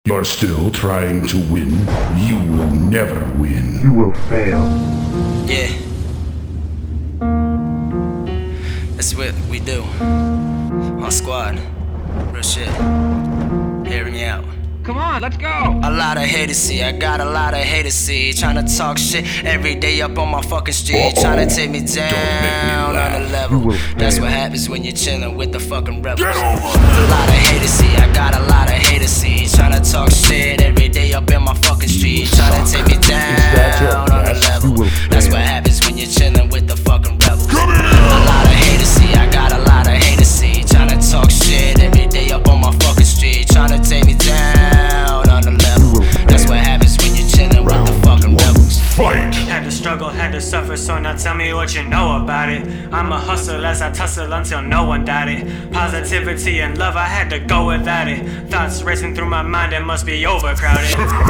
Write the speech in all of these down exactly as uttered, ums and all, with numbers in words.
You're still trying to win? You will never win. You will fail. Yeah. That's what we do. On Squad. Real shit. Hear me out. Come on, let's go. A lot of haters see, I got a lot of haters see. Tryna talk shit every day up on my fucking street. Tryna take me down on the level. That's what happens when you're chillin' with the fucking rebels. A lot of haters see, I got a lot of haters see. Tryna talk shit every day up in my fucking street. Tryna take me down on the level. That's what happens when you're chillin' with the fucking rebels. A lot of haters see, I got a lot of haters see. Tryna talk shit every day up on my fucking street. Tryna take me down. That's what happens when you're chillin' with the fucking rebels. Fight! Had to struggle, had to suffer, so now tell me what you know about it. I'm a hustle as I tussle until no one died it. Positivity and love, I had to go without it. Thoughts racing through my mind, it must be overcrowded.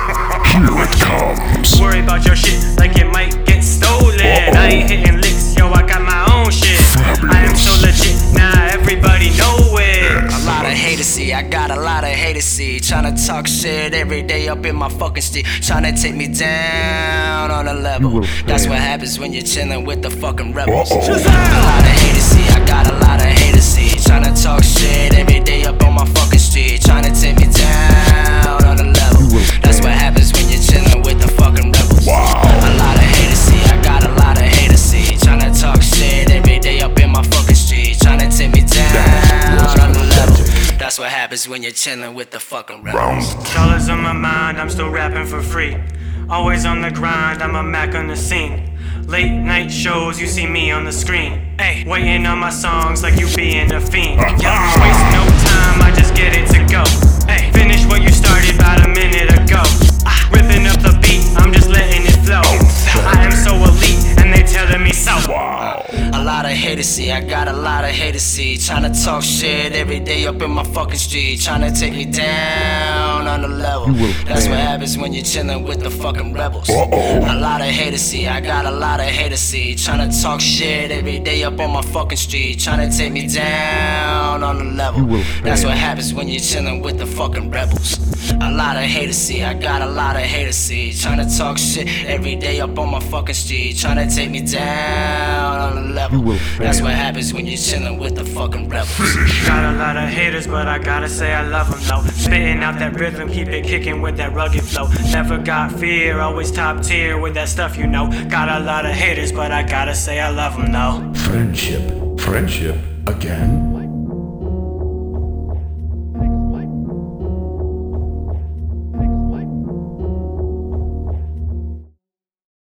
Here it comes. Worry about your shit like it might get stolen. Uh-oh. I ain't hitting licks, yo, I got my own shit. Fabulous. I am so legit, now everybody know it. A lot of haters see, I got a lot of haters see. Tryna talk shit every day up in my fucking street. Tryna take me down on a level. That's what happens when you're chillin' with the fucking rebels. Uh-oh. A lot of haters see, I got a lot of haters see. Tryna talk shit every day up on my fucking street. Tryna take me down on a level. That's what happens when you're chillin' with the fucking rebels. Wow. A lot of haters see, I got a lot of haters see. Tryna talk shit every day up in my fucking street. Tryna take me down on the level. That's what happens when you're chillin' with the fucking rebels. Dollars on my mind, I'm still rapping for free. Always on the grind, I'm a Mac on the scene. Late night shows, you see me on the screen. Ay, waiting on my songs like you being a fiend. Yeah, waste no time, I just get it to go. Ay, finish what you started about a minute ago. Ah, ripping up the beat, I'm just letting it flow. I am so elite, and they telling me so. Wow. A lot of haters see, I got a lot of haters see. Tryna talk shit every day up in my fucking street. Tryna take me down on the level. That's what happens when you're chillin' with the fucking rebels. Uh-oh. A lot of haters see, I got a lot of haters see. Tryna talk shit every day up on my fucking street. Tryna take me down on the level. That's what happens when you're chillin' with the fucking rebels. A lot of haters see, I got a lot of haters see. Tryna talk shit every day up on my fucking street. Tryna take me down on the level. That's what happens when you're chillin' with the fucking rebels. Got a lot of haters, but I gotta say I love them though. Spitting out that rhythm, keep it kicking with that rugged flow. Never got fear, always top tier with that stuff you know. Got a lot of haters, but I gotta say I love them though. Friendship. Friendship again?